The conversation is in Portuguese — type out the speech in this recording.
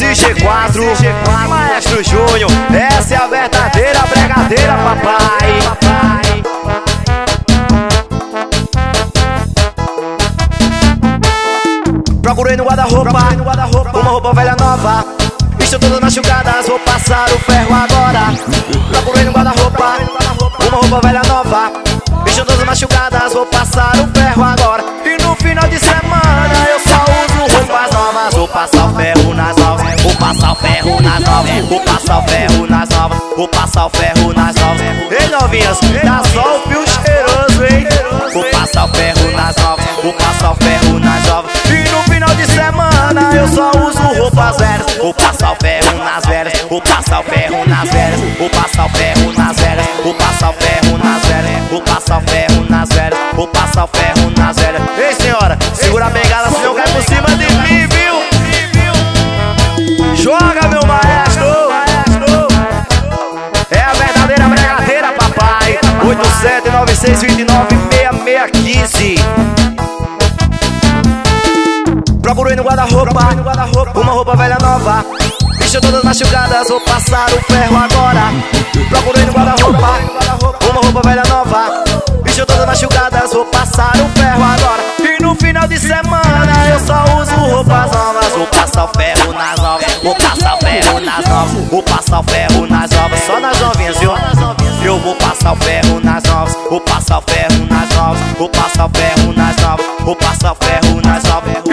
SG4, Maestro Júnior, essa é a verdadeira bregadeira, papai. Procurei no guarda-roupa uma roupa velha nova. Estou todas machucadas, vou passar o ferro agora. Procurei no guarda-roupa uma roupa velha nova. Estou todas machucadas, vou passar o ferro agora. E no final de semana eu só uso roupas novas. Vou passar o ferro nas novas, vou passar o ferro nas novas, vou passar o ferro nas novas, vou passar o ferro nas novas. Ei novinhas, dá só o fio cheiroso, hein? Vou passar o ferro nas novas, vou passar o ferro nas novas. E no final de semana eu só uso roupas velhas. Vou passar o ferro nas velhas, vou passar o ferro nas velhas, vou passar o ferro nas velhas, vou passar o ferro nas velhas, vou passar o ferro nas velhas, vou passar o ferro nas velhas. Ei senhora, segura a bengala senão cai por cima de mim, viu? Joga meu maestro, é a verdadeira bregadeira, papai. 8796296615. Procurei no guarda-roupa uma roupa velha nova. Estou todas machucadas, vou passar o ferro agora. Procurei no guarda-roupa uma roupa velha nova. Estou todas machucadas, vou passar o ferro agora. E no final de semana eu só uso roupas novas. Vou passar o ferro nas novas, vou passar o ferro nas novas, vou passar o ferro nas novas. Só nas novinhas, viu? Eu vou passar o ferro nas novas, vou passar o ferro nas novas, vou passar o ferro nas novas, vou passar o ferro nas novas.